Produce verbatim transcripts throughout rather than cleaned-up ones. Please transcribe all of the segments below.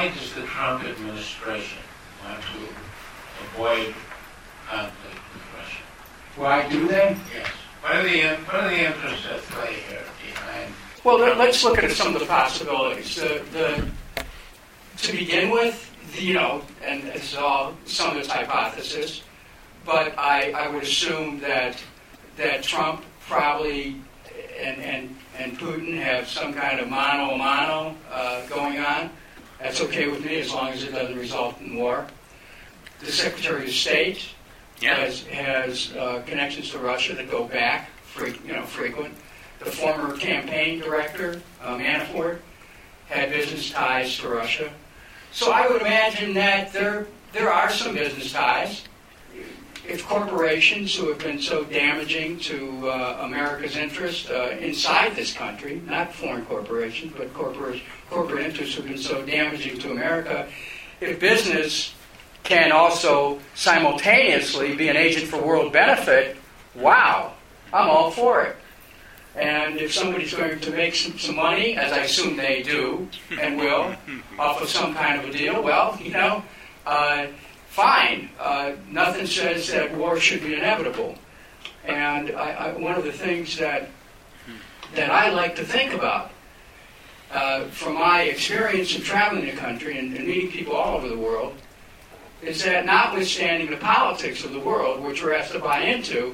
why does the Trump administration want to avoid conflict with Russia? Why do they? Yes. What are the what are the interests at play here behind? Well, let, let's look at some of the possibilities. The, the, to begin with, the, you know, and it's all some of it's hypothesis, but I, I would assume that that Trump probably and and and Putin have some kind of mano a mano uh, going on. That's okay with me as long as it doesn't result in war. The Secretary of State yeah. has has uh, connections to Russia that go back, fre- you know, frequent. The former campaign director, uh, Manafort, had business ties to Russia. So I would imagine that there there are some business ties. If corporations who have been so damaging to uh, America's interest uh, inside this country, not foreign corporations, but corporate, corporate interests who have been so damaging to America, if business can also simultaneously be an agent for world benefit, wow, I'm all for it. And if somebody's going to make some, some money, as I assume they do and will, off of some kind of a deal, well, you know, uh, fine. Uh, nothing says that war should be inevitable. And I, I, one of the things that that I like to think about, uh, from my experience of traveling the country and, and meeting people all over the world, is that notwithstanding the politics of the world, which we're asked to buy into,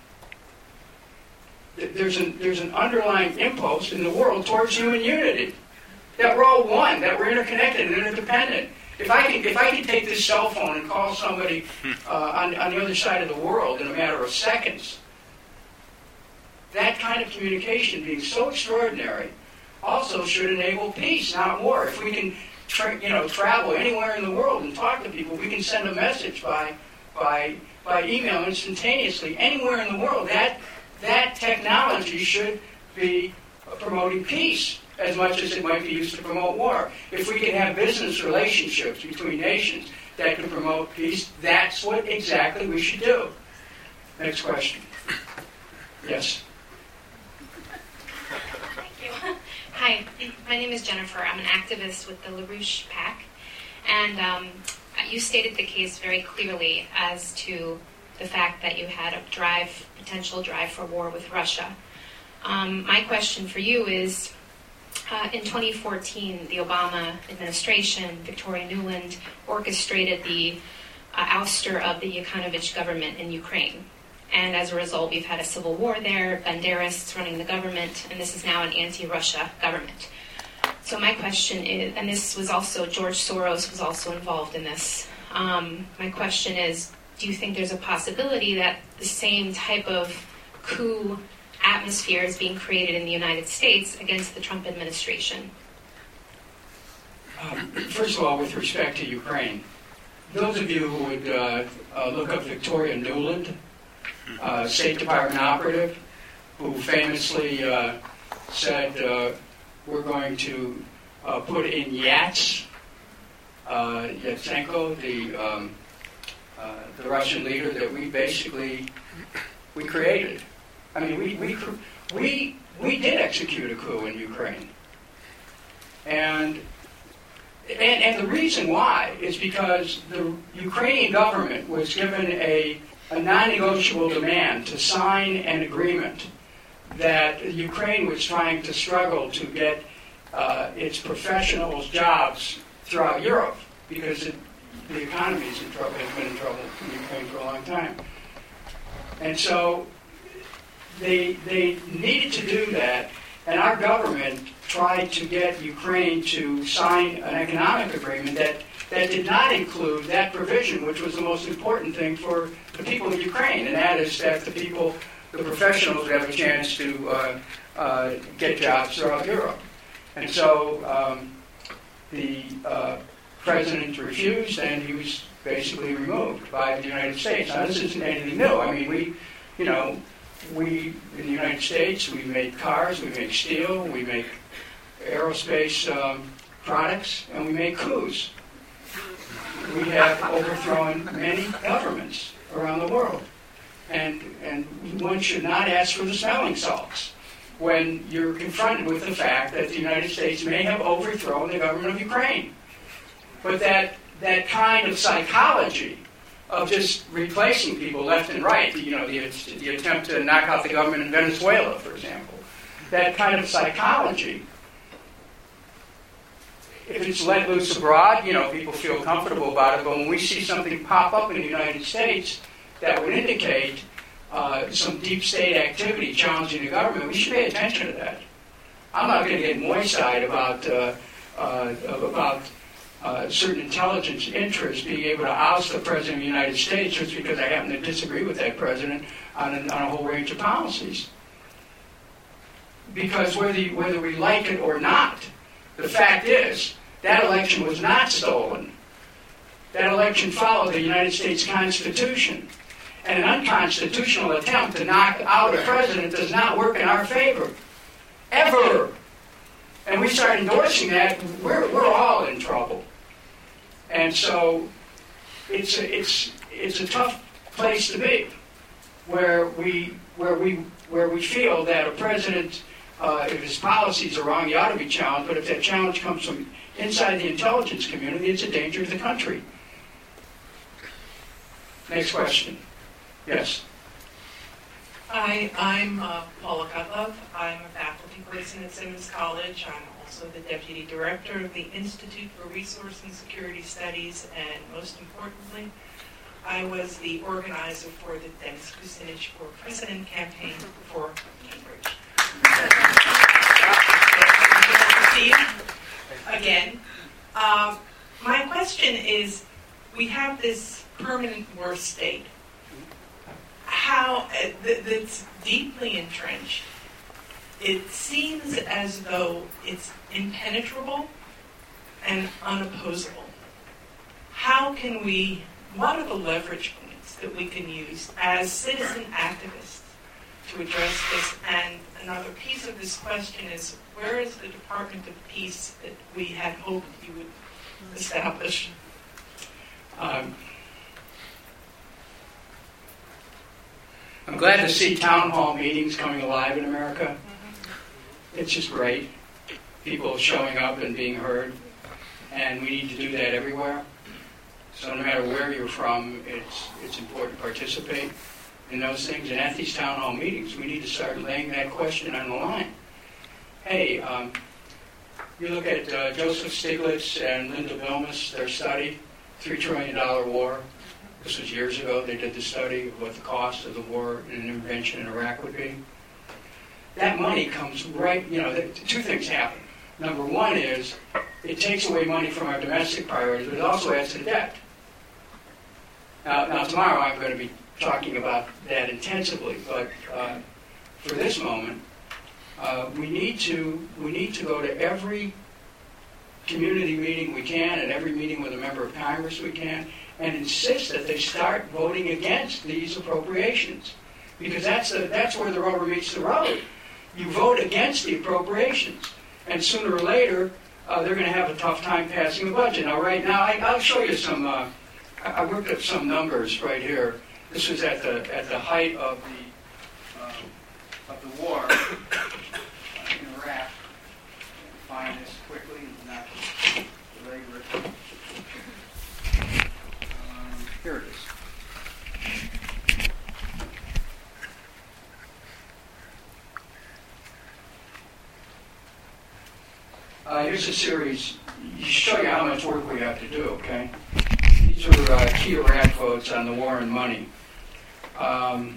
there's an, there's an underlying impulse in the world towards human unity. That we're all one, that we're interconnected and interdependent. If I can, if I can take this cell phone and call somebody uh, on, on the other side of the world in a matter of seconds, that kind of communication being so extraordinary also should enable peace, not war. If we can, tra- you know, travel anywhere in the world and talk to people, we can send a message by by by email instantaneously anywhere in the world. That that technology should be promoting peace as much as it might be used to promote war. If we can have business relationships between nations that can promote peace, that's what exactly we should do. Next question. Yes. Thank you. Hi, my name is Jennifer. I'm an activist with the LaRouche PAC. And um, you stated the case very clearly as to the fact that you had a drive, potential drive for war with Russia. Um, my question for you is, Uh, in twenty fourteen, the Obama administration, Victoria Nuland, orchestrated the uh, ouster of the Yanukovych government in Ukraine. And as a result, we've had a civil war there, Banderas running the government, and this is now an anti-Russia government. So my question is, and this was also, George Soros was also involved in this. Um, my question is, do you think there's a possibility that the same type of coup atmosphere is being created in the United States against the Trump administration? Um, first of all, with respect to Ukraine, those of you who would uh, uh, look up Victoria Nuland, uh, State Department operative, who famously uh, said, uh, we're going to uh, put in Yats, uh, Yatsenko, the, um, uh, the Russian leader that we basically, we created. I mean, we, we we we did execute a coup in Ukraine, and and and the reason why is because the Ukrainian government was given a a non-negotiable demand to sign an agreement that Ukraine was trying to struggle to get uh, its professionals jobs throughout Europe because it, the economy is in trouble, has been in trouble in Ukraine for a long time, and so. They they needed to do that, and our government tried to get Ukraine to sign an economic agreement that, that did not include that provision, which was the most important thing for the people of Ukraine, and that is that the people, the professionals, would have a chance to uh, uh, get jobs throughout Europe. And so um, the uh, president refused, and he was basically removed by the United States. Now, this isn't anything new. I mean, we, you know, We, in the United States, we make cars, we make steel, we make aerospace um, products, and we make coups. We have overthrown many governments around the world. And, and one should not ask for the smelling salts when you're confronted with the fact that the United States may have overthrown the government of Ukraine. But that that kind of psychology of just replacing people left and right, you know, the, the attempt to knock out the government in Venezuela, for example, that kind of psychology, if it's let loose abroad, you know, people feel comfortable about it, but when we see something pop up in the United States that would indicate uh, some deep state activity challenging the government, we should pay attention to that. I'm not going to get moist-eyed about uh, uh, about uh, certain intelligence interests being able to oust the President of the United States just because I happen to disagree with that President on a, on a whole range of policies. Because whether, you, whether we like it or not, the fact is, that election was not stolen. That election followed the United States Constitution. And an unconstitutional attempt to knock out a president does not work in our favor. Ever. And we start endorsing that, we're, we're all in trouble. And so it's a, it's, it's a tough place to be, where we, where we, where we feel that a president, uh, if his policies are wrong, he ought to be challenged, but if that challenge comes from inside the intelligence community, it's a danger to the country. Next question. Yes. Hi, I'm uh, Paula Kutlov. I'm a faculty person at Simmons College. I'm also the Deputy Director of the Institute for Resource and Security Studies, and most importantly, I was the organizer for the Dennis Kucinich for President campaign for Cambridge. Good to see you again. Um, my question is, we have this permanent war state. How uh, th- that's deeply entrenched. It seems as though it's impenetrable and unopposable. How can we, what are the leverage points that we can use as citizen activists to address this? And another piece of this question is, where is the Department of Peace that we had hoped you would establish? Um, I'm glad to see town hall meetings coming alive in America. It's just great. People showing up and being heard. And we need to do that everywhere. So no matter where you're from, it's it's important to participate in those things. And at these town hall meetings, we need to start laying that question on the line. Hey, um, you look at uh, Joseph Stiglitz and Linda Vilmas, their study, three trillion dollars war. This was years ago. They did the study of what the cost of the war and an intervention in Iraq would be. That money comes right, you know, the, two things happen. Number one is it takes away money from our domestic priorities, but it also adds to the debt. Now, now tomorrow I'm going to be talking about that intensively, but uh, for this moment, uh, we need to we need to go to every community meeting we can and every meeting with a member of Congress we can, and insist that they start voting against these appropriations, because that's the, that's where the rubber meets the road. You vote against the appropriations, and sooner or later uh, they're going to have a tough time passing the budget. Now, right now, I, I'll show you some. Uh, I, I worked up some numbers right here. This was at the at the height of the uh, of the war in Iraq. Find this quickly, not belabor it. Um, here it is. Uh, here's a series to show you how much work we have to do, okay? These are uh, key Iraq votes on the war and money. Um,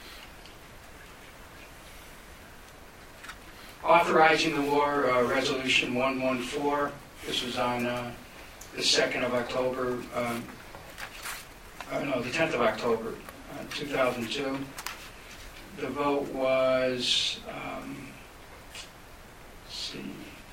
authorizing the war, uh, Resolution one one four. This was on uh, the second of October, um, uh, no, the tenth of October, uh, two thousand two. The vote was, um, let's see,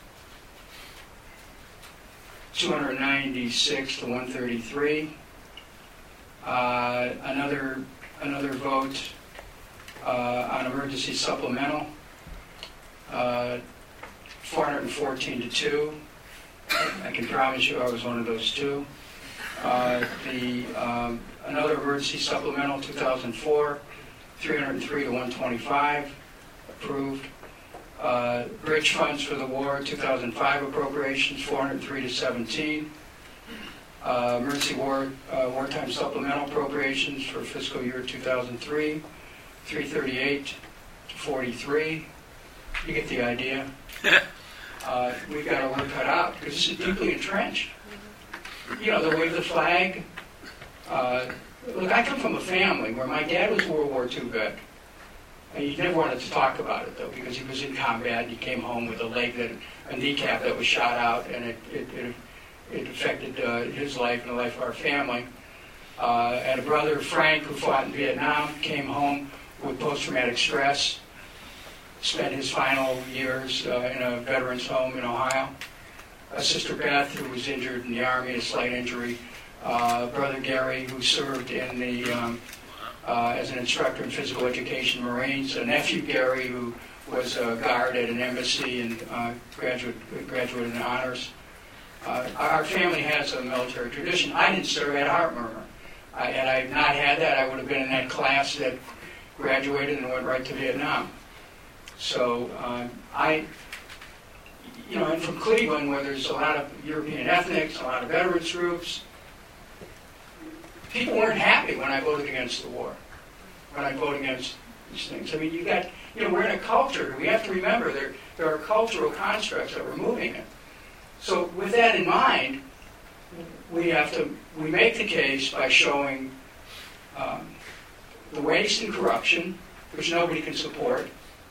two hundred ninety-six to one thirty-three. Uh, another another vote uh, on emergency supplemental, uh, four hundred fourteen to two. I can promise you I was one of those two. Uh, the um, another emergency supplemental, two thousand four, three hundred three to one twenty-five, approved. Uh, bridge funds for the war, two thousand five appropriations, four hundred three to seventeen. Uh, Emergency War, uh, Wartime Supplemental Appropriations for fiscal year two thousand three, three thirty-eight to forty-three. You get the idea. Uh, we've got our work cut out because this is deeply entrenched. You know, they wave the flag. Uh, look, I come from a family where my dad was a World War Two vet. And he never wanted to talk about it, though, because he was in combat and he came home with a leg that, a kneecap that was shot out, and it, it, it, it affected uh, his life and the life of our family. Uh, and a brother, Frank, who fought in Vietnam, came home with post-traumatic stress, spent his final years uh, in a veterans home in Ohio. A sister Beth, who was injured in the Army, a slight injury. Uh, brother Gary, who served in the um, uh, as an instructor in physical education Marines. A nephew Gary, who was a guard at an embassy and uh, graduate graduate in honors. Uh, our family has a military tradition. I didn't serve at heart murmur. I, had I not had that, I would have been in that class that graduated and went right to Vietnam. So uh, I, you know, I'm from Cleveland, where there's a lot of European ethnics, a lot of veterans groups. People weren't happy when I voted against the war, when I voted against these things. I mean, you got, you know, we're in a culture. We have to remember there there are cultural constructs that we're moving in. So with that in mind, we have to we make the case by showing um, the waste and corruption, which nobody can support,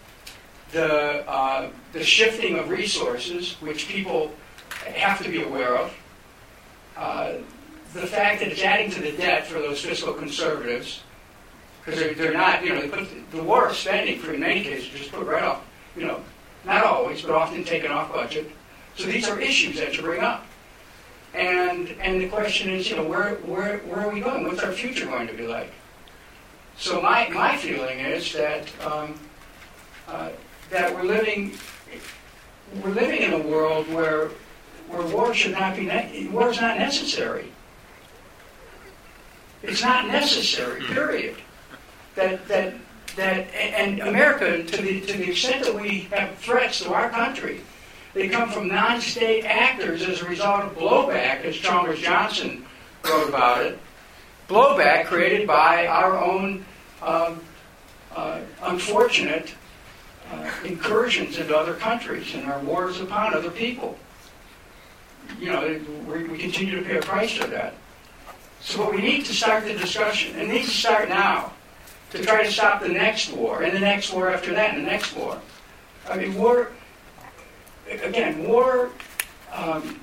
the uh, the shifting of resources, which people have to be aware of, uh, the fact that it's adding to the debt for those fiscal conservatives, because they're, they're not, you know, they put the, the war spending, for in many cases, just put right off, you know, not always, but often taken off budget. So these are issues that you bring up. And and the question is, you know, where where where are we going? What's our future going to be like? So my, my feeling is that um, uh, that we're living we're living in a world where where war should not be ne- war is not necessary. It's not necessary. Period. That that that and America, to the to the extent that we have threats to our country, they come from non-state actors as a result of blowback, as Chalmers Johnson wrote about it. Blowback created by our own um, uh, unfortunate uh, incursions into other countries and our wars upon other people. You know, we, we continue to pay a price for that. So we need to start the discussion, and need to start now, to try to stop the next war, and the next war after that, and the next war. I mean, war, again, war um,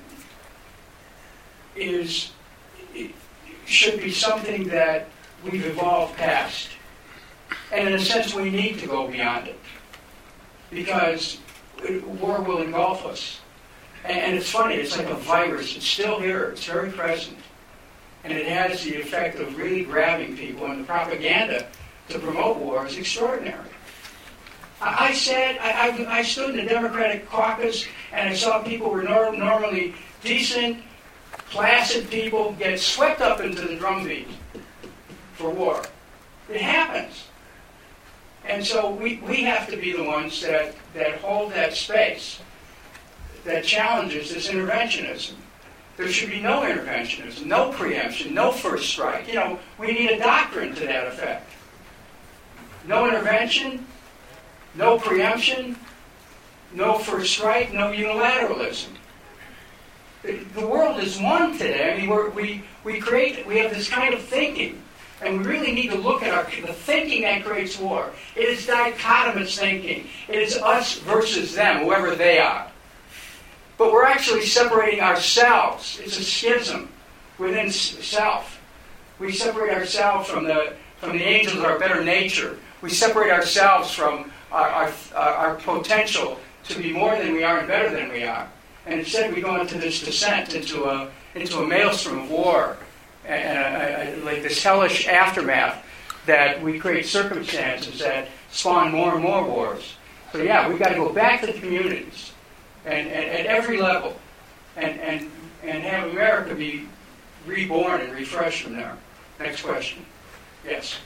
is, it should be something that we've evolved past. And in a sense, we need to go beyond it, because war will engulf us. And, and it's funny, it's like a virus. It's still here. It's very present. And it has the effect of really grabbing people, and the propaganda to promote war is extraordinary. I, I said, I, I, I stood in the Democratic caucus, and I saw people who were nor- normally decent, placid people get swept up into the drumbeat for war. It happens. And so we, we have to be the ones that, that hold that space, that challenges this interventionism. There should be no interventionism, no preemption, no first strike. You know, we need a doctrine to that effect. No intervention, no preemption, no first strike, no unilateralism. The, the world is one today. I mean, we're, we we create, we have this kind of thinking, and we really need to look at our the thinking that creates war. It is dichotomous thinking. It is us versus them, whoever they are. But we're actually separating ourselves. It's a schism within self. We separate ourselves from the from the angels of our better nature. We separate ourselves from our, our, our potential to be more than we are and better than we are. And instead we go into this descent into a into a maelstrom of war, and a, a, like this hellish aftermath that we create circumstances that spawn more and more wars. So yeah, we've got to go back to the communities. And, and at every level, and, and and have America be reborn and refreshed from there. Next question. Yes.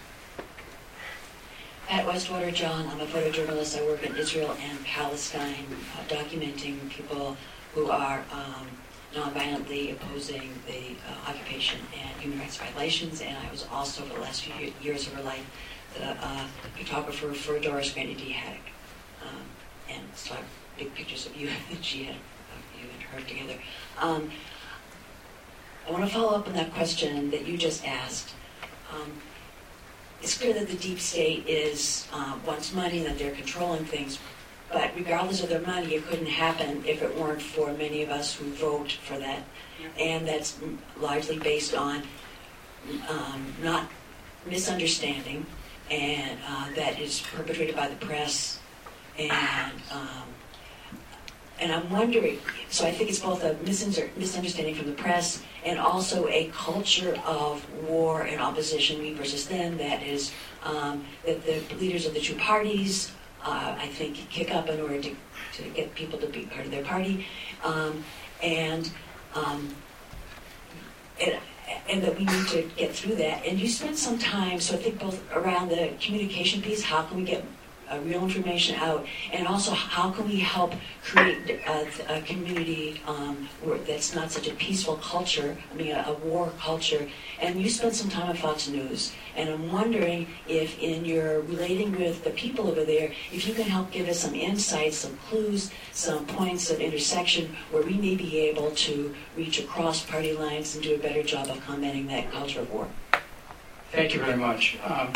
At Westwater John, I'm a photojournalist. I work in Israel and Palestine, uh, documenting people who are um, nonviolently opposing the uh, occupation and human rights violations, and I was also, for the last few years of her life, the uh, photographer for Doris Grandy D. Haddock. Um, and so I have big pictures of you that she had, of you and her together. Um, I want to follow up on that question that you just asked. Um, it's clear that the deep state is uh, wants money, that they're controlling things, but regardless of their money, it couldn't happen if it weren't for many of us who vote for that. And that's largely based on um, not misunderstanding, and uh, that is perpetrated by the press. And um, and I'm wondering, so I think it's both a misunderstanding from the press and also a culture of war and opposition, me versus them, that is, um, that the leaders of the two parties, uh, I think, kick up in order to, to get people to be part of their party. Um, and, um, and and that we need to get through that. And you spent some time, so I think both around the communication piece, how can we get Uh, real information out, and also how can we help create a, a community um, where that's not such a peaceful culture, I mean a, a war culture. And you spent some time at Fox News, and I'm wondering if in your relating with the people over there, if you can help give us some insights, some clues, some points of intersection where we may be able to reach across party lines and do a better job of combating that culture of war. Thank you very much. Um,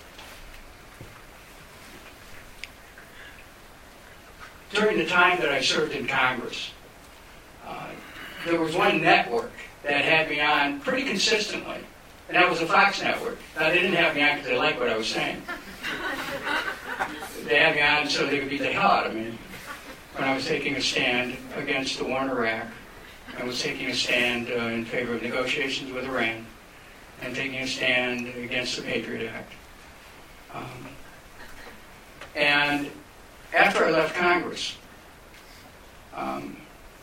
During the time that I served in Congress, uh, there was one network that had me on pretty consistently, and that was the Fox network. Now, they didn't have me on because they liked what I was saying. They had me on so they could beat the hell out of me when I was taking a stand against the war in Iraq. I was taking a stand uh, in favor of negotiations with Iran, and taking a stand against the Patriot Act. Um, and after I left Congress, um,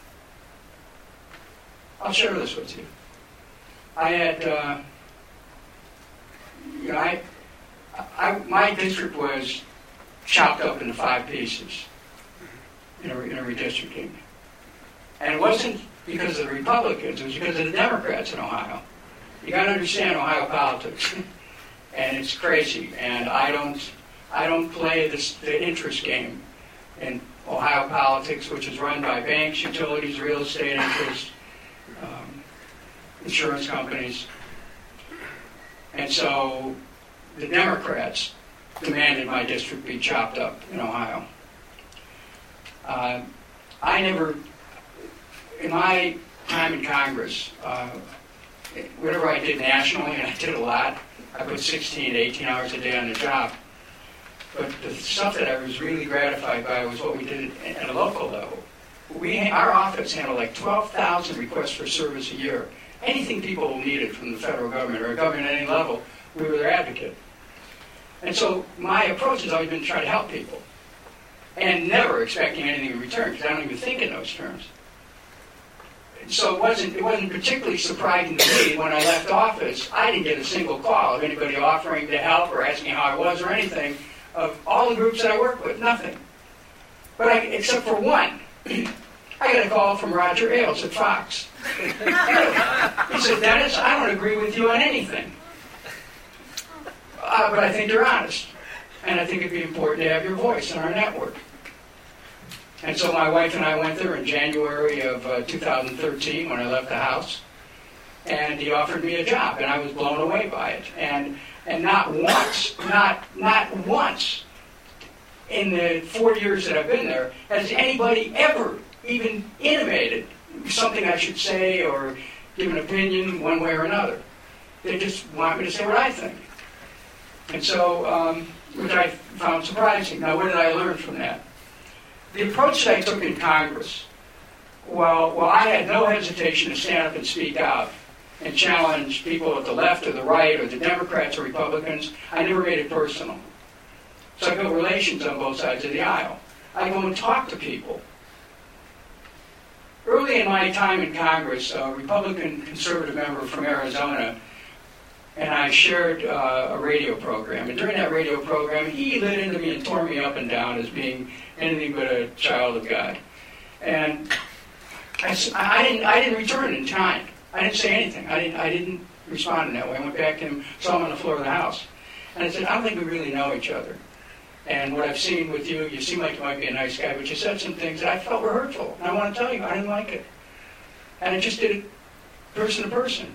I'll share this with you. I had, uh, you know, I, I, my district was chopped up into five pieces in a, in a redistricting. And it wasn't because of the Republicans, it was because of the Democrats in Ohio. You got to understand Ohio politics, and it's crazy. And I don't, I don't play this, the interest game in Ohio politics, which is run by banks, utilities, real estate interests, um, insurance companies. And so the Democrats demanded my district be chopped up in Ohio. Uh, I never, in my time in Congress, uh, whatever I did nationally, and I did a lot, I put sixteen to eighteen hours a day on the job. But the stuff that I was really gratified by was what we did at a local level. We, our office handled like twelve thousand requests for service a year. Anything people needed from the federal government or government at any level, we were their advocate. And so my approach has always been to try to help people, and never expecting anything in return, because I don't even think in those terms. So it wasn't, it wasn't particularly surprising to me when I left office. I didn't get a single call of anybody offering to help or asking how I was or anything. Of all the groups that I work with, nothing. But I, except for one. I got a call from Roger Ailes at Fox. He said, "Dennis, I don't agree with you on anything. Uh, but I think you're honest. And I think it'd be important to have your voice in our network." And so my wife and I went there in January of uh, two thousand thirteen when I left the house. And he offered me a job, and I was blown away by it. And And not once, not not once in the four years that I've been there has anybody ever even intimated something I should say or give an opinion one way or another. They just want me to say what I think. And so, um, which I found surprising. Now, what did I learn from that? The approach that I took in Congress, well, well, I had no hesitation to stand up and speak out and challenge people at the left or the right or the Democrats or Republicans. I never made it personal. So I built relations on both sides of the aisle. I go and talk to people. Early in my time in Congress, a Republican conservative member from Arizona and I shared uh, a radio program. And during that radio program, he lit into me and tore me up and down as being anything but a child of God. And I, s- I didn't, I didn't return in time. I didn't say anything. I didn't, I didn't respond in that way. I went back to him, saw him on the floor of the house. And I said, I don't think we really know each other. And what I've seen with you, you seem like you might be a nice guy, but you said some things that I felt were hurtful. And I want to tell you, I didn't like it. And I just did it person to person.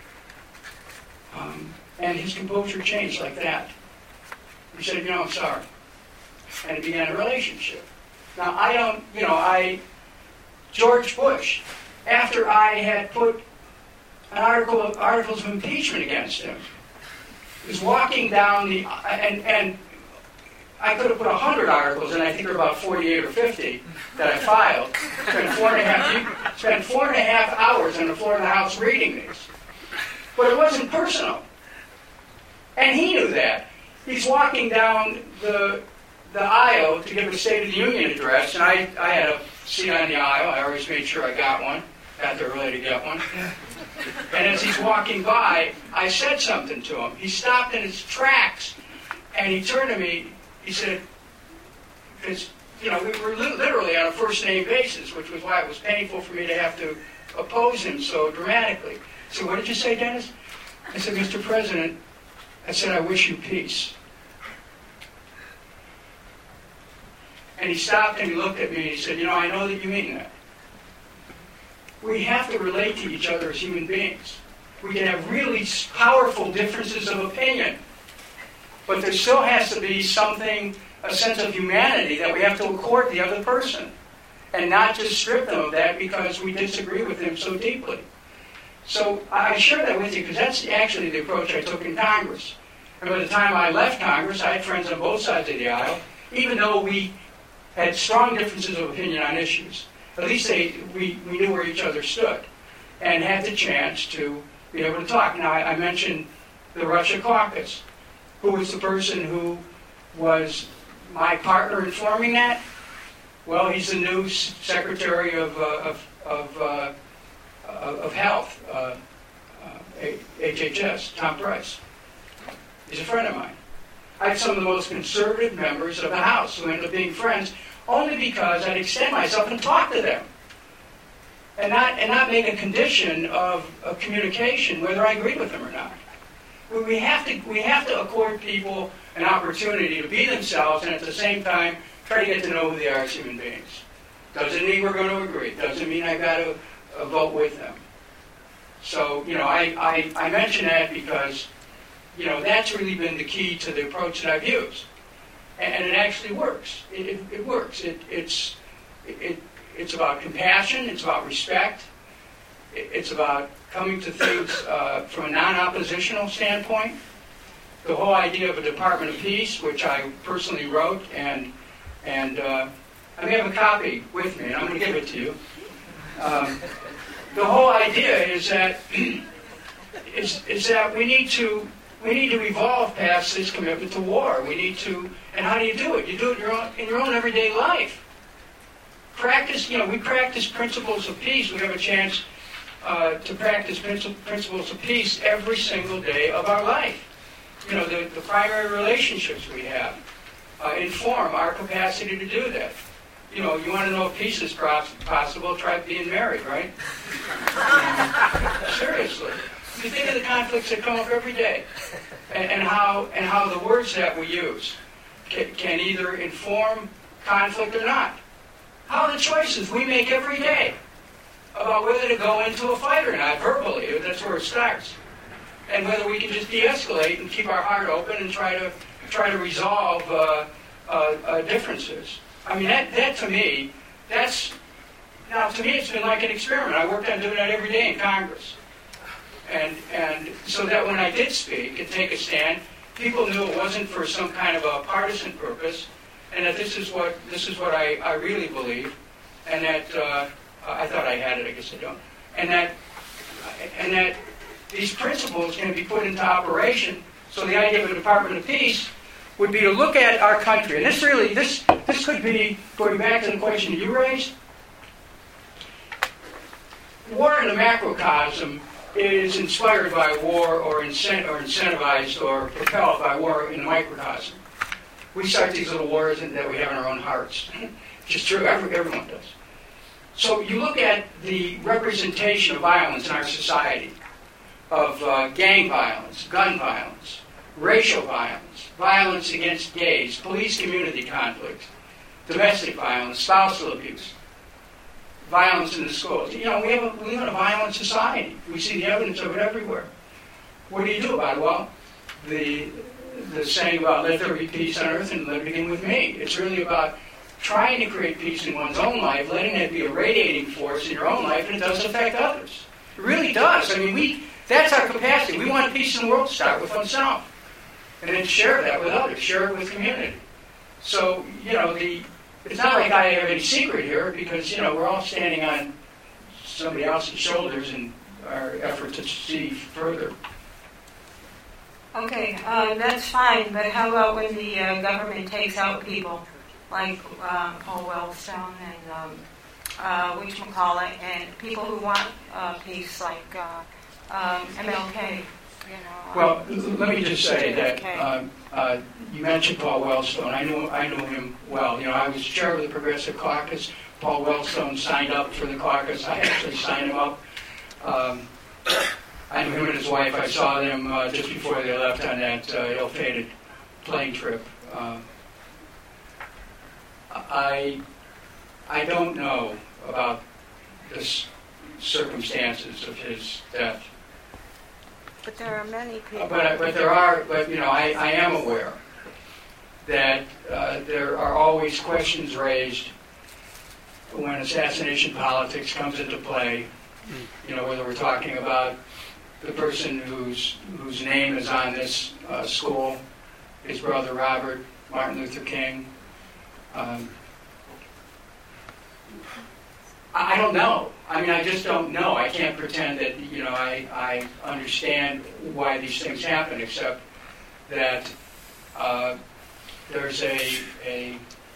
Um, and his composure changed like that. He said, you know, I'm sorry. And it began a relationship. Now, I don't, you know, I, George Bush, after I had put an article of articles of impeachment against him, was walking down the, and, and I could have put a hundred articles, and I think there were about forty-eight or fifty that I filed. Spent four and a half, spent four and a half hours on the floor of the House reading these. But it wasn't personal. And he knew that. He's walking down the the aisle to give a State of the Union address, and I, I had a seat on the aisle. I always made sure I got one. Got there early to get one. And as he's walking by, I said something to him. He stopped in his tracks, and he turned to me. He said, because, you know, we were li- literally on a first-name basis, which was why it was painful for me to have to oppose him so dramatically. So what did you say, Dennis? I said, Mister President, I said, I wish you peace. And he stopped and he looked at me and he said, you know, I know that you mean that. We have to relate to each other as human beings. We can have really powerful differences of opinion, but there still has to be something, a sense of humanity that we have to accord the other person, and not just strip them of that because we disagree with them so deeply. So I share that with you because that's actually the approach I took in Congress. And by the time I left Congress, I had friends on both sides of the aisle, even though we had strong differences of opinion on issues. At least they, we, we knew where each other stood and had the chance to be able to talk. Now, I, I mentioned the Russia caucus. Who was the person who was my partner in forming that? Well, he's the new Secretary of, uh, of, of, uh, of Health, uh, uh, H H S, Tom Price. He's a friend of mine. I have some of the most conservative members of the House who ended up being friends only because I'd extend myself and talk to them. And not, and not make a condition of, of communication whether I agreed with them or not. We have to we have to accord people an opportunity to be themselves and at the same time try to get to know who they are as human beings. Doesn't mean we're going to agree. Doesn't mean I've got to uh, vote with them. So, you know, I, I, I mention that because, you know, that's really been the key to the approach that I've used. And, and it actually works. It, it, it works. It, it's, it, it's about compassion. It's about respect. It, it's about coming to things uh, from a non-oppositional standpoint. The whole idea of a Department of Peace, which I personally wrote, and and uh, I may have a copy with me, and I'm going to give it to you. Um, the whole idea is that is, is that we need to we need to evolve past this commitment to war. We need to, and how do you do it? You do it in your own, in your own everyday life. Practice, you know, we practice principles of peace. We have a chance Uh, to practice principles of peace every single day of our life. You know, the, the primary relationships we have uh, inform our capacity to do that. You know, you want to know if peace is pros- possible, try being married, right? Seriously. You think of the conflicts that come up every day, and, and how and how the words that we use can, can either inform conflict or not. How are the choices we make every day about whether to go into a fight or not, verbally. That's where it starts. And whether we can just de-escalate and keep our heart open and try to try to resolve uh, uh, uh, differences. I mean, that, that to me, that's, now to me it's been like an experiment. I worked on doing that every day in Congress. And, and so that when I did speak and take a stand, people knew it wasn't for some kind of a partisan purpose, and that this is what, this is what I, I really believe, and that uh, I thought I had it, I guess I don't. And that, and that these principles can be put into operation. So the idea of a Department of Peace would be to look at our country. And this really, this this could be, going back to the question you raised, war in the macrocosm is inspired by war or, incent, or incentivized or propelled by war in the microcosm. We start these little wars that we have in our own hearts, which is true, every, everyone does. So you look at the representation of violence in our society, of uh, gang violence, gun violence, racial violence, violence against gays, police community conflicts, domestic violence, spousal abuse, violence in the schools. You know, we, have a, we live in a violent society. We see the evidence of it everywhere. What do you do about it? Well, the, the saying about let there be peace on earth and let it begin with me. It's really about trying to create peace in one's own life, letting it be a radiating force in your own life, and it does affect others. It really does. I mean, we that's our capacity. We want peace in the world to start with oneself. And then share that with others, share it with community. So, you know, the it's not like I have any secret here because, you know, we're all standing on somebody else's shoulders in our effort to see further. Okay, uh, that's fine, but how about when the uh, government takes out people like uh, Paul Wellstone and um, uh, whatchamacallit, and people who want uh, peace like uh, um, M L K? You know, Well, um, let me just say that okay. uh, uh, you mentioned Paul Wellstone. I knew I knew him well. You know, I was chair of the Progressive Caucus. Paul Wellstone signed up for the caucus. I actually signed him up. Um, I knew him and his wife. I saw them uh, just before they left on that uh, ill-fated plane trip. Uh, I I don't know about the s- circumstances of his death. But there are many people. Uh, But, but there are, but you know, I, I am aware that uh, there are always questions raised when assassination politics comes into play. You know, whether we're talking about the person whose whose name is on this uh, school, his brother Robert, Martin Luther King. Um, I I don't know. I mean, I just don't know. I can't pretend that, you know, I, I understand why these things happen, except that uh, there's a, a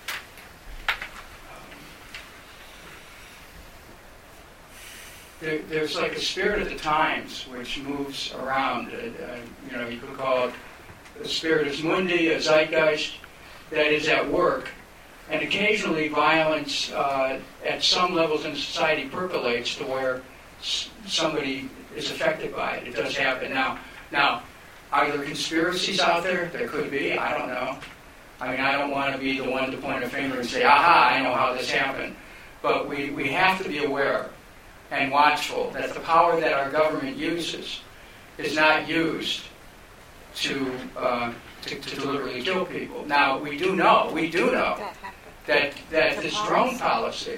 um, there, there's like a spirit of the times which moves around. Uh, uh, you know, you could call it the spiritus mundi, a zeitgeist that is at work. And occasionally violence uh, at some levels in society percolates to where s- somebody is affected by it. It does happen. Now, now, are there conspiracies out there? There could be. I don't know. I mean, I don't want to be the one to point a finger and say, aha, I know how this happened. But we, we have to be aware and watchful that the power that our government uses is not used to, uh, to, to deliberately kill people. Now, we do know, we do know that that this drone policy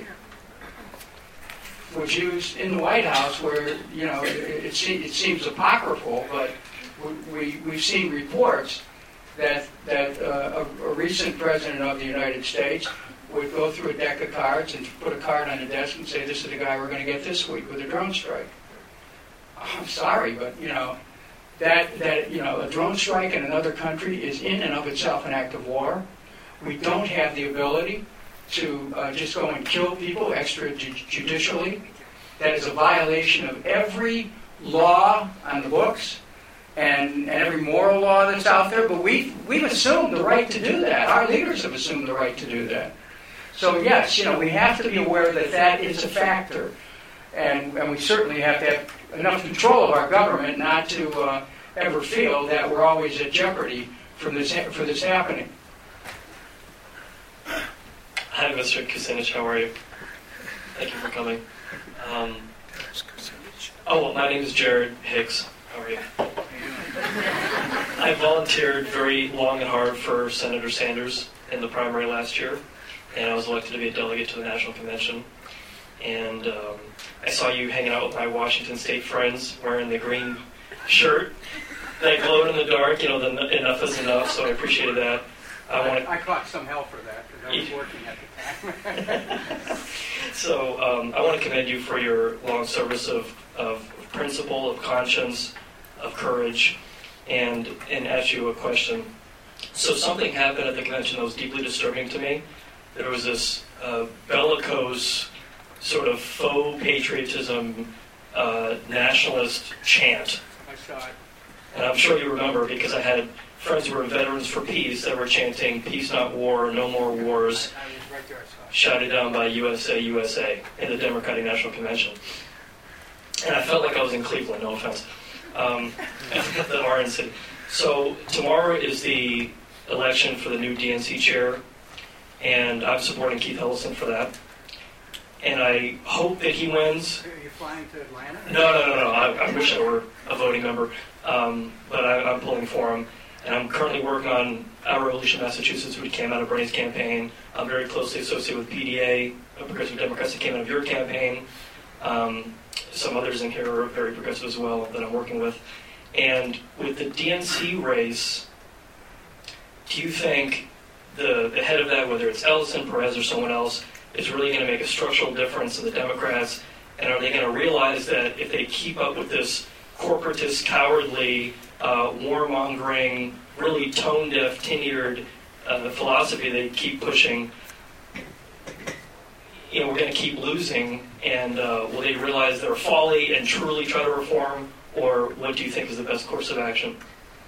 was used in the White House, where, you know, it, it, se- it seems apocryphal, but we, we've seen reports that that uh, a, a recent president of the United States would go through a deck of cards and put a card on the desk and say, this is the guy we're going to get this week with a drone strike. I'm sorry, but, you know, that, that you know, a drone strike in another country is in and of itself an act of war. We don't have the ability to uh, just go and kill people extrajudicially. That is a violation of every law on the books and, and every moral law that's out there. But we've, we've assumed the right to do that. Our leaders have assumed the right to do that. So yes, you know, we have to be aware that that is a factor. And, and we certainly have to have enough control of our government not to uh, ever feel that we're always at jeopardy from this, for this happening. Hi, Mister Kucinich. How are you? Thank you for coming. Um, oh, well, my name is Jared Hicks. How are you? I volunteered very long and hard for Senator Sanders in the primary last year, and I was elected to be a delegate to the National Convention. And um, I saw you hanging out with my Washington State friends wearing the green shirt that glowed in the dark. You know, the enough is enough, so I appreciated that. I, wanted... I caught some hell for that because I was working at the time. So um, I want to commend you for your long service of, of principle, of conscience, of courage, and and ask you a question. So something happened at the convention that was deeply disturbing to me. There was this uh, bellicose, sort of faux patriotism, uh, nationalist chant. I saw it. And I'm sure you remember because I had friends who were veterans for peace that were chanting, peace not war, no more wars. I was right there, I saw it. shouted down by U S A, U S A in the Democratic National Convention. And I felt like I was in Cleveland, no offense, um, at the R N C. So tomorrow is the election for the new D N C chair, and I'm supporting Keith Ellison for that. And I hope that he wins. Are you flying to Atlanta? No, no, no, no. I, I wish I were a voting member, um, but I, I'm pulling for him. And I'm currently working on Our Revolution, Massachusetts, which came out of Bernie's campaign. I'm very closely associated with P D A, Progressive Democrats, that came out of your campaign. Um, some others in here are very progressive as well that I'm working with. And with the D N C race, do you think the, the head of that, whether it's Ellison, Perez, or someone else, is really going to make a structural difference in the Democrats? And are they going to realize that if they keep up with this corporatist, cowardly, uh, warmongering, really tone-deaf, tenured uh, philosophy they keep pushing, you know, we're going to keep losing? And uh, will they realize their folly and truly try to reform? Or what do you think is the best course of action?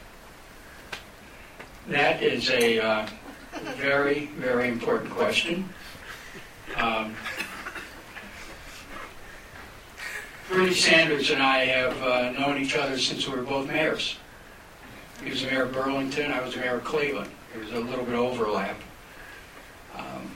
That is a uh, very, very important question. Um, Bernie Sanders and I have uh, known each other since we were both mayors. He was the mayor of Burlington, I was the mayor of Cleveland. There was a little bit of overlap. Um,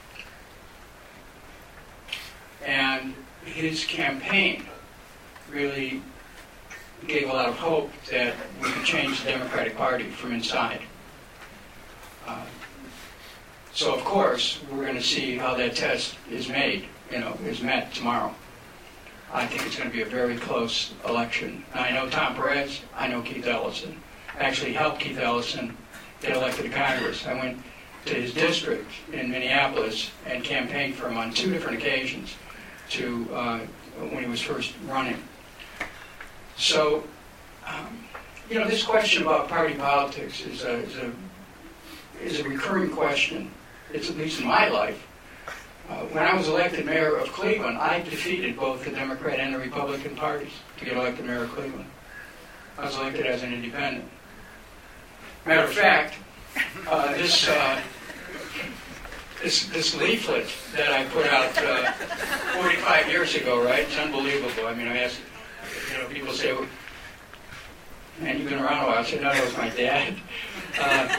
and his campaign really gave a lot of hope that we could change the Democratic Party from inside. Uh, so, of course, we're going to see how that test is made, you know, is met tomorrow. I think it's going to be a very close election. I know Tom Perez. I know Keith Ellison. I actually helped Keith Ellison get elected to Congress. I went to his district in Minneapolis and campaigned for him on two different occasions to uh, when he was first running. So, um, you know, this question about party politics is a, is a is a recurring question. It's at least in my life. Uh, when I was elected mayor of Cleveland, I defeated both the Democrat and the Republican parties to get elected mayor of Cleveland. I was elected as an independent. Matter of fact, uh, this, uh, this this leaflet that I put out uh, forty-five years ago, right? It's unbelievable. I mean, I asked, you know, people say, well, "Man, you've been around a while." I said, "No, that was my dad." Uh,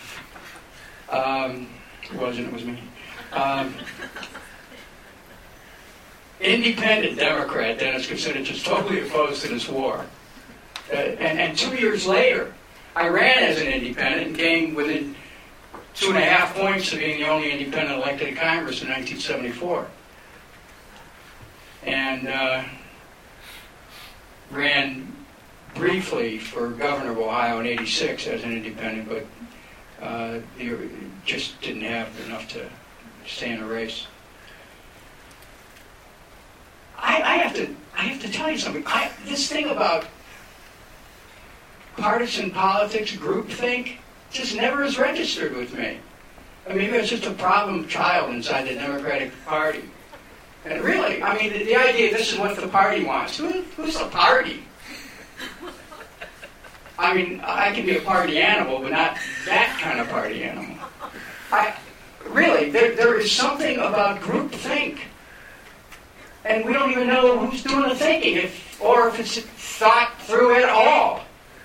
um, it wasn't. It was me. Um, independent Democrat Dennis Kucinich is totally opposed to this war. Uh, and, and two years later, I ran as an independent and came within two and a half points of being the only independent elected to Congress in nineteen seventy-four. And uh, ran briefly for governor of Ohio in eighty-six as an independent, but uh, just didn't have enough to stay in a race. I, I have to I have to tell you something. I, this thing about partisan politics, groupthink, just never has registered with me. I mean, maybe it's just a problem child inside the Democratic Party. And really, I mean, the, the idea this is what the party wants. Who, who's the party? I mean, I can be a party animal, but not that kind of party animal. I, really, there, there is something about groupthink. And we don't even know who's doing the thinking, if, or if it's thought through at all.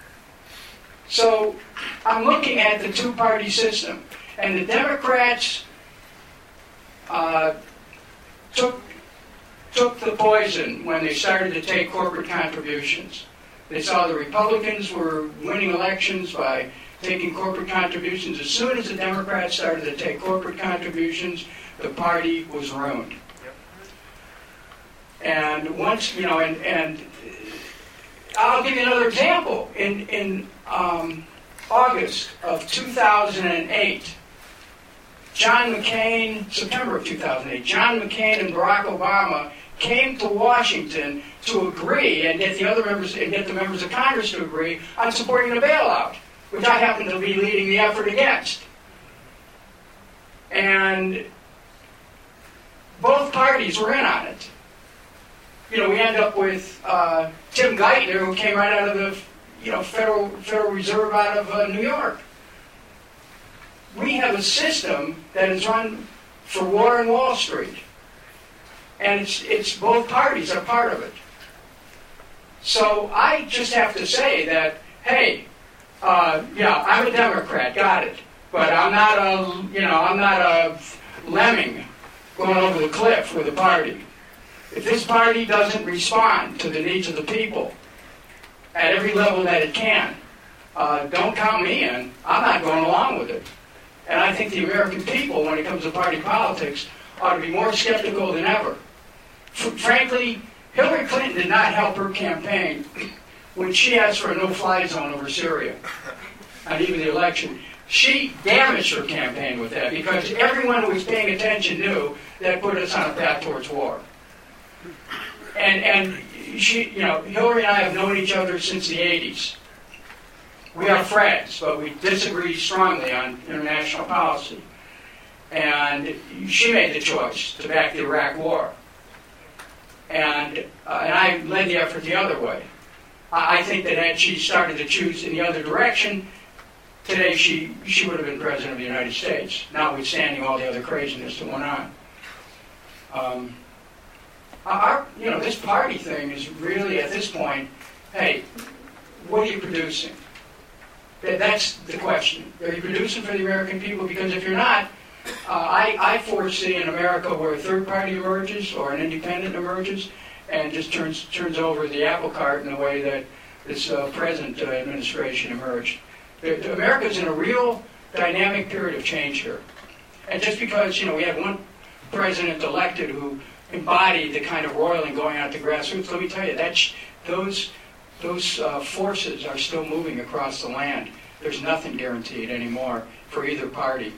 So I'm looking at the two-party system, and the Democrats uh, took took the poison when they started to take corporate contributions. They saw the Republicans were winning elections by taking corporate contributions. As soon as the Democrats started to take corporate contributions, the party was ruined. And once, you know, and, and I'll give you another example. In in um, August of two thousand eight, John McCain, September of two thousand eight, John McCain and Barack Obama came to Washington to agree and get the other members and get the members of Congress to agree on supporting the bailout, which I happen to be leading the effort against. And both parties were in on it. You know, we end up with uh, Tim Geithner, who came right out of the, you know, Federal Federal Reserve out of uh, New York. We have a system that is run for war on Wall Street. And it's, it's both parties are part of it. So I just have to say that, hey, uh, yeah, I'm a Democrat, got it. But I'm not a, you know, I'm not a lemming going over the cliff with a party. If this party doesn't respond to the needs of the people at every level that it can, uh, don't count me in. I'm not going along with it. And I think the American people, when it comes to party politics, ought to be more skeptical than ever. F- frankly, Hillary Clinton did not help her campaign when she asked for a no-fly zone over Syria, and even the election. She damaged her campaign with that because everyone who was paying attention knew that put us on a path towards war. And and she, you know, Hillary and I have known each other since the eighties. We are friends, but we disagree strongly on international policy. And she made the choice to back the Iraq War. And, uh, and I led the effort the other way. I, I think that had she started to choose in the other direction, today she, she would have been President of the United States, notwithstanding all the other craziness that went on. Um, our, you know, this party thing is really, at this point, hey, what are you producing? That's the question. Are you producing for the American people? Because if you're not, uh, I, I foresee an America where a third party emerges or an independent emerges and just turns turns over the apple cart in the way that this uh, present uh, administration emerged. The, the America's in a real dynamic period of change here. And just because, you know, we had one president elected who embodied the kind of roiling going out to grassroots, let me tell you, that sh- those... Those uh, forces are still moving across the land. There's nothing guaranteed anymore for either party.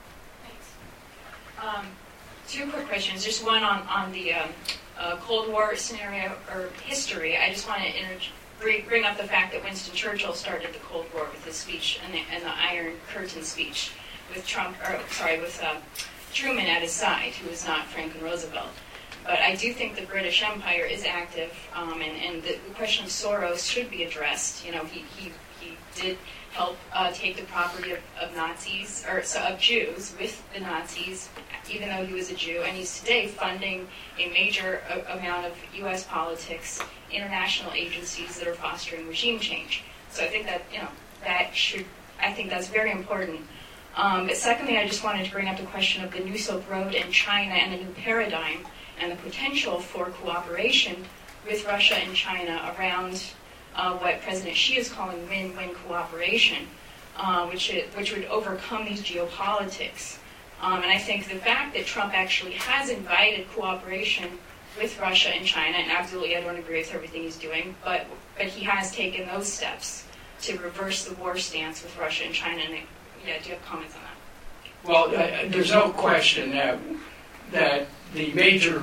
Thanks. Um, two quick questions. Just one on, on the um, uh, Cold War scenario or history. I just want to inter- bring, bring up the fact that Winston Churchill started the Cold War with his speech and the, and the Iron Curtain speech with Trump, or sorry, with uh, Truman at his side, who was not Franklin Roosevelt. But I do think the British Empire is active, um, and, and the, the question of Soros should be addressed. You know, he he, he did help uh, take the property of, of Nazis, or so of Jews with the Nazis, even though he was a Jew, and he's today funding a major a, amount of U S politics, international agencies that are fostering regime change. So I think that, you know, that should, I think that's very important. Um, but secondly, I just wanted to bring up the question of the New Silk Road in China and the new paradigm, and the potential for cooperation with Russia and China around uh, what President Xi is calling win-win cooperation, uh, which, it, which would overcome these geopolitics. Um, and I think the fact that Trump actually has invited cooperation with Russia and China, and absolutely I don't agree with everything he's doing, but, but he has taken those steps to reverse the war stance with Russia and China. And yeah, do you have comments on that? Well, uh, there's no question that that the major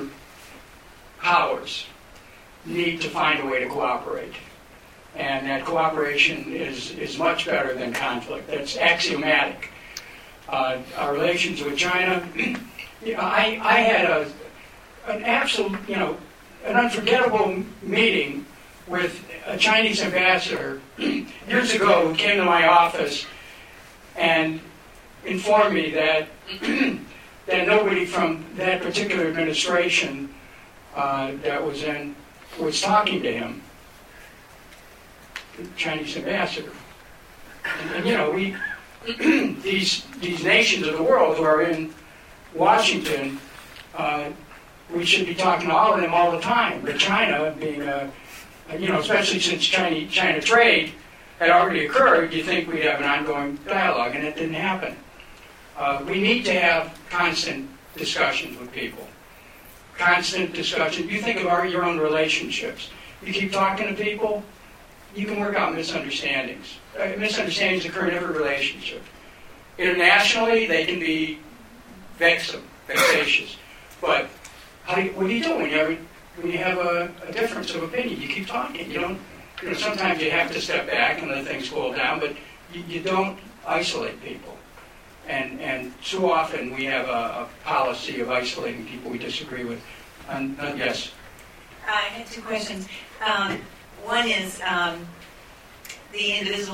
powers need to find a way to cooperate. And that cooperation is, is much better than conflict. That's axiomatic. Uh, our relations with China, you know, I, I had a, an absolute, you know, an unforgettable meeting with a Chinese ambassador years ago who came to my office and informed me that that nobody from that particular administration uh, that was in was talking to him, the Chinese ambassador. And, and you know, we these these nations of the world who are in Washington, uh, we should be talking to all of them all the time. But China, being a, you know, especially since China China trade had already occurred, you think we'd have an ongoing dialogue, and it didn't happen. Uh, we need to have constant discussions with people. Constant discussion. You think of our, your own relationships. You keep talking to people, you can work out misunderstandings. Uh, misunderstandings occur in every relationship. Internationally, they can be vexing, vexatious. But how do you, what do you do when you have, when you have a, a difference of opinion? You keep talking. You don't. You know, sometimes you have to step back and let things cool down, but you, you don't isolate people. And and too often we have a, a policy of isolating people we disagree with. And, uh, yes? I have two questions. Um, one is um, the indivisible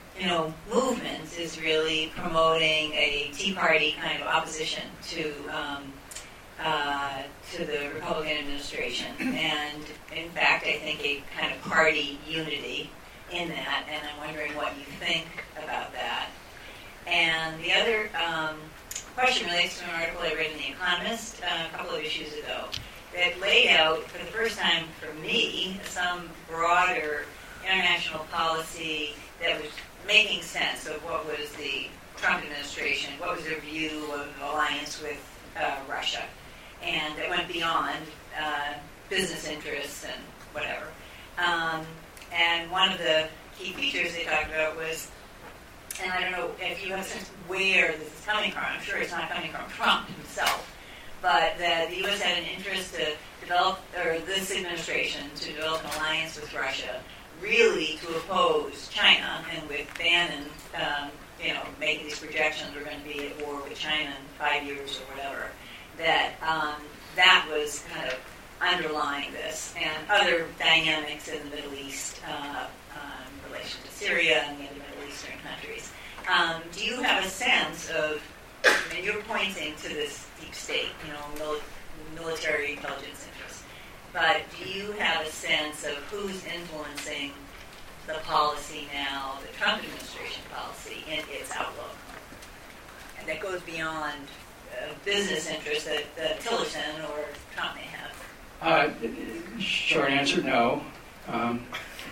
you know, movements is really promoting a Tea Party kind of opposition to um, uh, to the Republican administration, and in fact, I think a kind of party unity in that. And I'm wondering what you think about that. And the other um, question relates to an article I read in The Economist uh, a couple of issues ago that laid out, for the first time for me, some broader international policy that was making sense of what was the Trump administration, what was their view of alliance with uh, Russia, and it went beyond uh, business interests and whatever. Um, and one of the key features they talked about was, and I don't know if you have a sense of where this is coming from, I'm sure it's not coming from Trump himself, but that the U S had an interest to develop, or this administration, to develop an alliance with Russia, really to oppose China, and with Bannon, um, you know, making these projections, we're going to be at war with China in five years or whatever, that um, that was kind of underlying this, and other dynamics in the Middle East, uh, um, in relation to Syria and the other Middle Eastern countries. Um, do you have a sense of, I mean, you're pointing to this deep state, you know, mil- military intelligence interests, but do you have a sense of who's influencing the policy now, the Trump administration policy, in its outlook? And that goes beyond uh, business interests that, that Tillerson or Trump may have. Uh, short answer, no. Um,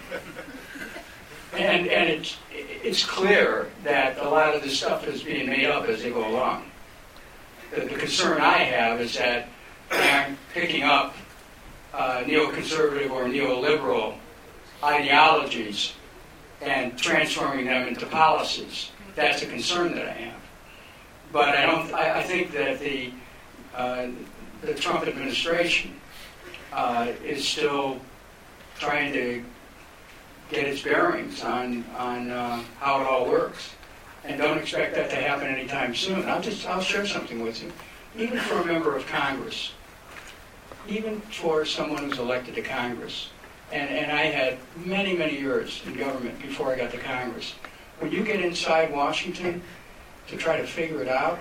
and and it's, it's clear that a lot of this stuff is being made up as they go along. The, the concern I have is that I'm picking up uh, neoconservative or neoliberal ideologies and transforming them into policies. That's a concern that I have. But I don't. I, I think that the uh, the Trump administration uh, is still trying to get its bearings on on uh, how it all works, and don't expect that to happen anytime soon. I'll just I'll share something with you. Even for a member of Congress, even for someone who's elected to Congress, and and I had many many years in government before I got to Congress. When you get inside Washington to try to figure it out,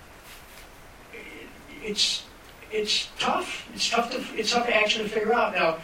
it's it's tough. It's tough to it's tough to actually figure out. Now,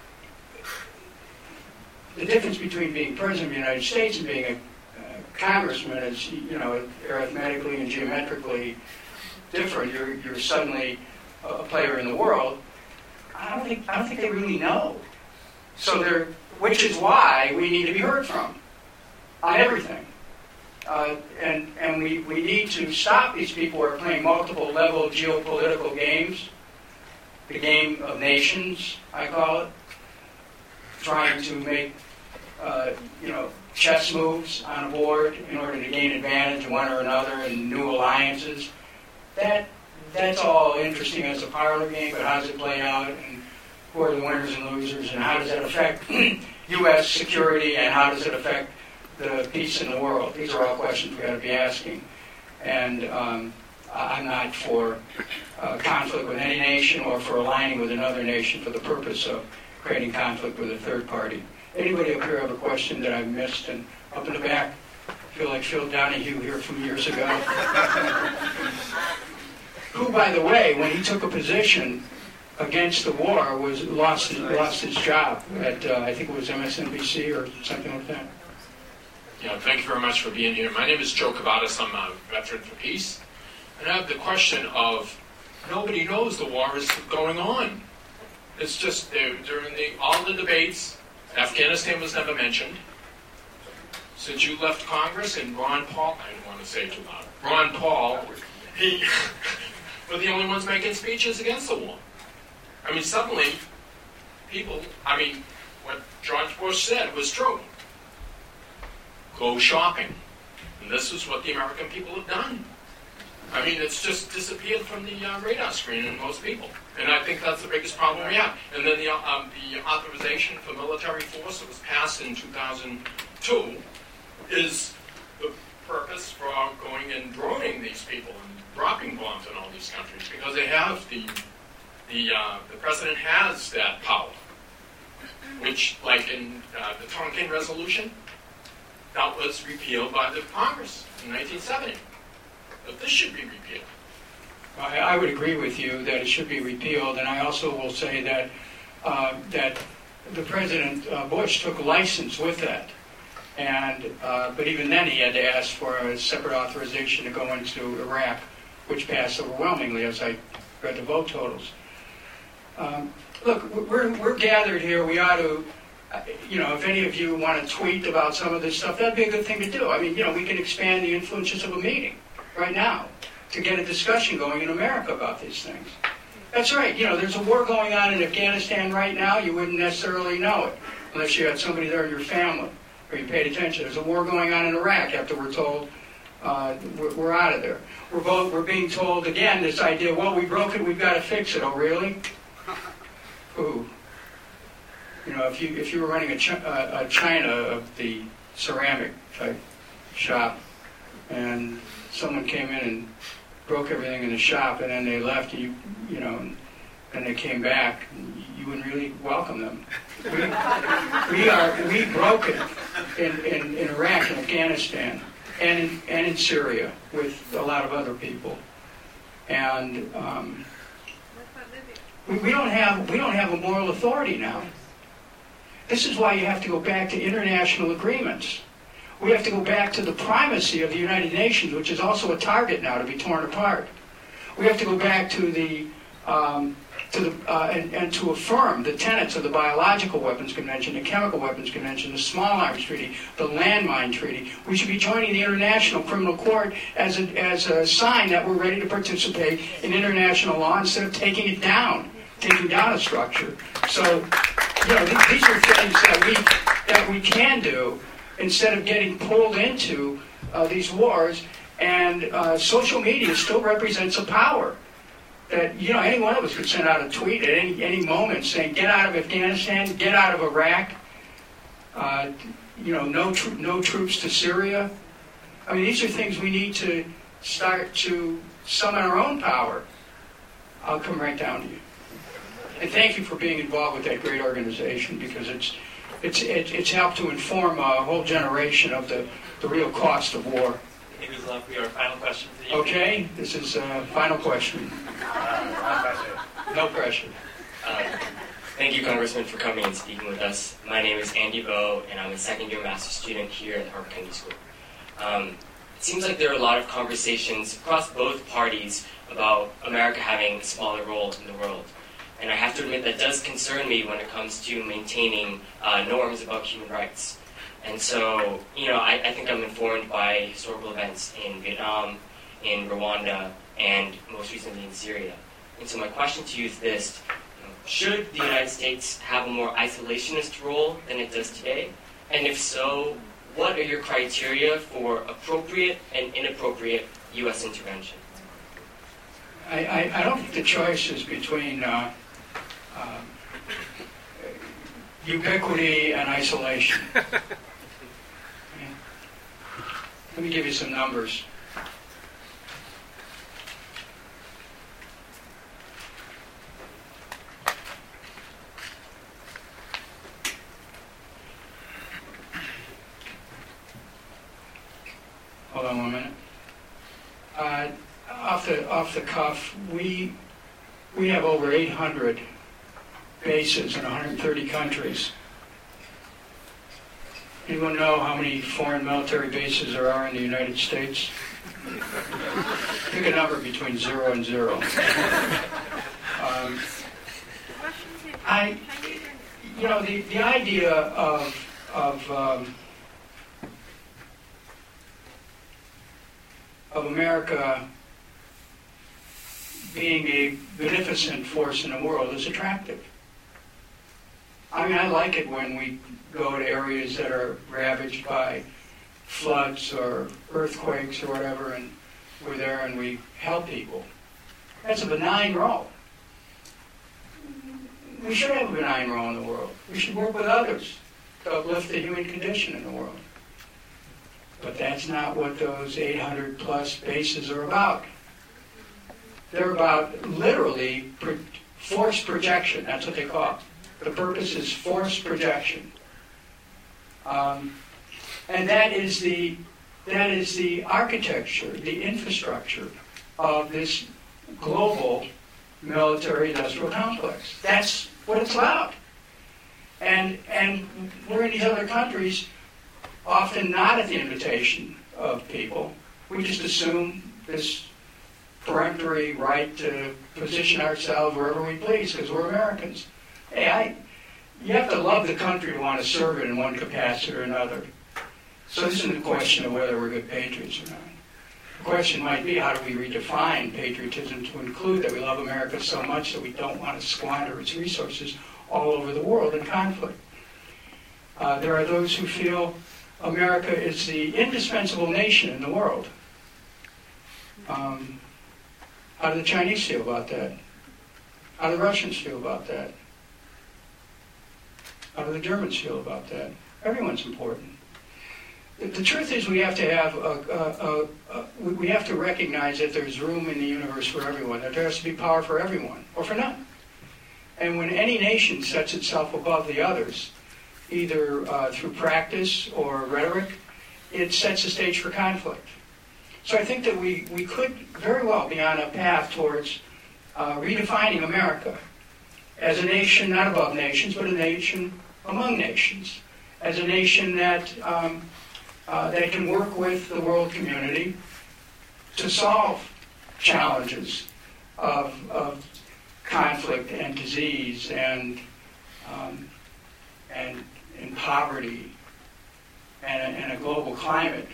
the difference between being president of the United States and being a uh, congressman is, you know, arithmetically and geometrically different. You're you're suddenly a player in the world. I don't think I don't think they really know. So they're, which is why we need to be heard from on everything. Uh, and and we, we need to stop these people who are playing multiple level geopolitical games, the game of nations, I call it, trying to make uh, you know chess moves on a board in order to gain advantage one or another and new alliances. That that's all interesting as a parlor game, but how does it play out, and who are the winners and losers, and how does that affect U S security, and how does it affect the peace in the world? These are all questions we ought to be asking. And um, I'm not for uh, conflict with any nation or for aligning with another nation for the purpose of creating conflict with a third party. Anybody up here have a question that I've missed? And up in the back, I feel like Phil Donahue here from years ago. Who, by the way, when he took a position against the war, was lost his, lost his job at, uh, I think it was M S N B C or something like that. Yeah, thank you very much for being here. My name is Joe Cavadas. I'm a veteran for peace. And I have the question of, nobody knows the war is going on. It's just, during the, all the debates, Afghanistan was never mentioned. Since you left Congress, and Ron Paul, I don't want to say it too loud, Ron Paul, he, were the only ones making speeches against the war. I mean, suddenly, people, I mean, what George Bush said was true. Go shopping. And this is what the American people have done. I mean, it's just disappeared from the uh, radar screen in most people. And I think that's the biggest problem we have. And then the, um, the authorization for military force that was passed in two thousand two is the purpose for going and droning these people and dropping bombs in all these countries, because they have the, the, uh, the president has that power, which, like in uh, the Tonkin resolution, that was repealed by the Congress in nineteen seventy. But this should be repealed. I, I would agree with you that it should be repealed, and I also will say that uh, that the President uh, Bush took license with that, and uh, but even then he had to ask for a separate authorization to go into Iraq, which passed overwhelmingly as I read the vote totals. Um, look, we're we're gathered here. We ought to. You know, if any of you want to tweet about some of this stuff, that'd be a good thing to do. I mean, you know, we can expand the influences of a meeting right now to get a discussion going in America about these things. That's right. You know, there's a war going on in Afghanistan right now. You wouldn't necessarily know it unless you had somebody there in your family or you paid attention. There's a war going on in Iraq after we're told uh, we're, we're out of there. We're both we're being told again this idea. Well, we broke it. We've got to fix it. Oh, really? Ooh. You know, if you if you were running a, chi- uh, a China of the ceramic type shop, and someone came in and broke everything in the shop, and then they left, and you you know, and, and they came back, you wouldn't really welcome them. We, we are we broke it in, in, in Iraq and Afghanistan, and in, and in Syria with a lot of other people, and um, we, we don't have we don't have a moral authority now. This is why you have to go back to international agreements. We have to go back to the primacy of the United Nations, which is also a target now to be torn apart. We have to go back to the um, to the uh, and, and to affirm the tenets of the Biological Weapons Convention, the Chemical Weapons Convention, the Small Arms Treaty, the Landmine Treaty. We should be joining the International Criminal Court as a, as a sign that we're ready to participate in international law instead of taking it down, taking down a structure. So. You know, th- these are things that we that we can do instead of getting pulled into uh, these wars. And uh, social media still represents a power that, you know, any one of us could send out a tweet at any any moment saying, "Get out of Afghanistan, get out of Iraq, uh, you know, no tro- no troops to Syria." I mean, these are things we need to start to summon our own power. I'll come right down to you. And thank you for being involved with that great organization, because it's it's it's, it's helped to inform a whole generation of the, the real cost of war. It was left for your final question for you. Okay, this is a final question. No pressure. Uh, thank you, Congressman, for coming and speaking with us. My name is Andy Bowe, and I'm a second-year master's student here at Harvard Kennedy School. Um, it seems like there are a lot of conversations across both parties about America having a smaller role in the world. And I have to admit that does concern me when it comes to maintaining uh, norms about human rights. And so, you know, I, I think I'm informed by historical events in Vietnam, in Rwanda, and most recently in Syria. And so my question to you is this: you know, should the United States have a more isolationist role than it does today? And if so, what are your criteria for appropriate and inappropriate U S intervention? I, I, I don't think the choice is between uh, um, ubiquity and isolation. Yeah. Let me give you some numbers. Hold on one minute. Uh, off the off the cuff, we we have over eight hundred bases in one hundred thirty countries. Anyone know how many foreign military bases there are in the United States? Pick a number between zero and zero. Um, I, you know, the, the idea of of um, of America being a beneficent force in the world is attractive. I mean, I like it when we go to areas that are ravaged by floods or earthquakes or whatever, and we're there and we help people. That's a benign role. We should have a benign role in the world. We should work with others to uplift the human condition in the world. But that's not what those eight hundred plus bases are about. They're about literally pro- force projection. That's what they call it. The purpose is force projection. Um, And that is the that is the architecture, the infrastructure of this global military-industrial complex. That's what it's about. And and we're in these other countries, often not at the invitation of people. We just assume this peremptory right to position ourselves wherever we please because we're Americans. Hey, I, you have to love the country to want to serve it in one capacity or another. So this isn't a question of whether we're good patriots or not. The question might be, how do we redefine patriotism to include that we love America so much that we don't want to squander its resources all over the world in conflict? Uh, there are those who feel America is the indispensable nation in the world. Um, how do the Chinese feel about that? How do the Russians feel about that? How do the Germans feel about that? Everyone's important. The, the truth is, we have to have a, a, a, a, we have to recognize that there's room in the universe for everyone. That there has to be power for everyone, or for none. And when any nation sets itself above the others, either uh, through practice or rhetoric, it sets the stage for conflict. So I think that we, we could very well be on a path towards uh, redefining America as a nation not above nations, but a nation among nations, as a nation that um, uh, that can work with the world community to solve challenges of, of conflict and disease and um, and, and poverty and a, and a global climate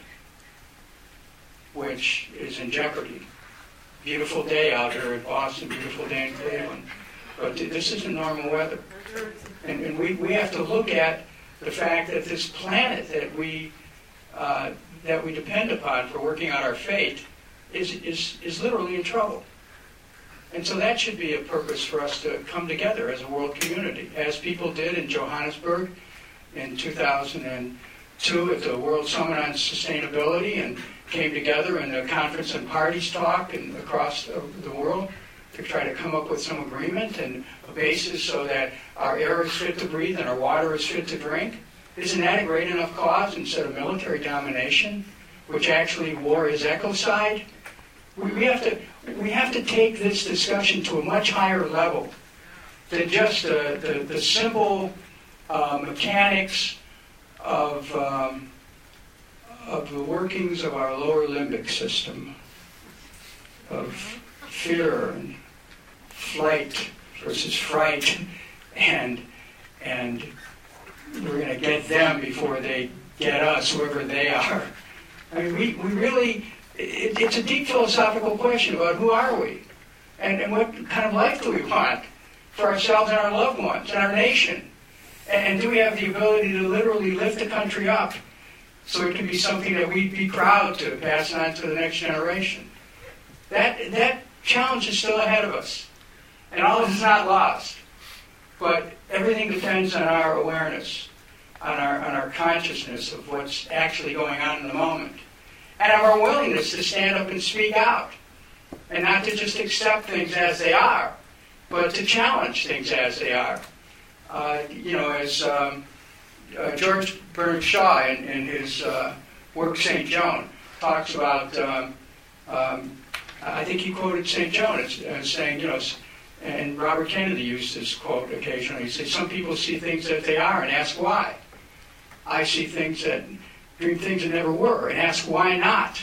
which is in jeopardy. Beautiful day out here in Boston, beautiful day in Cleveland. But this isn't normal weather. And, and we, we have to look at the fact that this planet that we uh, that we depend upon for working out our fate is, is, is literally in trouble. And so that should be a purpose for us to come together as a world community, as people did in Johannesburg in two thousand two at the World Summit on Sustainability, and came together in the Conference on Parties talk and across the world to try to come up with some agreement and a basis so that our air is fit to breathe and our water is fit to drink. Isn't that a great enough cause instead of military domination, which actually war is ecocide? We, we have to we have to take this discussion to a much higher level than just uh, the, the simple uh, mechanics of um, of the workings of our lower limbic system, of fear and flight versus fright, and and we're going to get them before they get us, whoever they are. I mean, we, we really, it, it's a deep philosophical question about who are we, and, and what kind of life do we want for ourselves and our loved ones and our nation, and, and do we have the ability to literally lift the country up so it can be something that we'd be proud to pass on to the next generation. That that challenge is still ahead of us. And all of this is not lost. But everything depends on our awareness, on our on our consciousness of what's actually going on in the moment. And of our willingness to stand up and speak out. And not to just accept things as they are, but to challenge things as they are. Uh, you know, as um, Uh, George Bernard Shaw, in, in his uh, work Saint Joan, talks about, um, um, I think he quoted Saint Joan as, as saying, you know, and Robert Kennedy used this quote occasionally. He said, some people see things that they are and ask why. I see things that, dream things that never were and ask why not.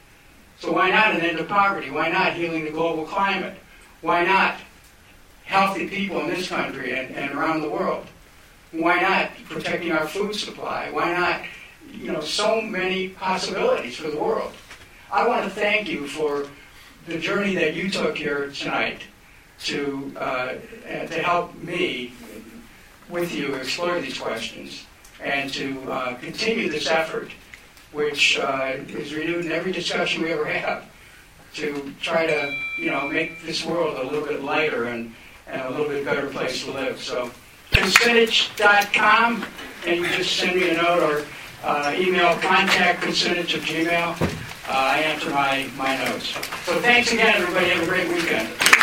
So why not an end to poverty? Why not healing the global climate? Why not healthy people in this country and, and around the world? Why not protecting our food supply? Why not, you know, so many possibilities for the world? I want to thank you for the journey that you took here tonight to uh, to help me with you explore these questions and to uh, continue this effort, which uh, is renewed in every discussion we ever have, to try to, you know, make this world a little bit lighter and, and a little bit better place to live. So. Kucinich dot com, and you just send me a note or uh, email contact Kucinich of Gmail. Uh, I answer my, my notes. So thanks again, everybody. Have a great weekend.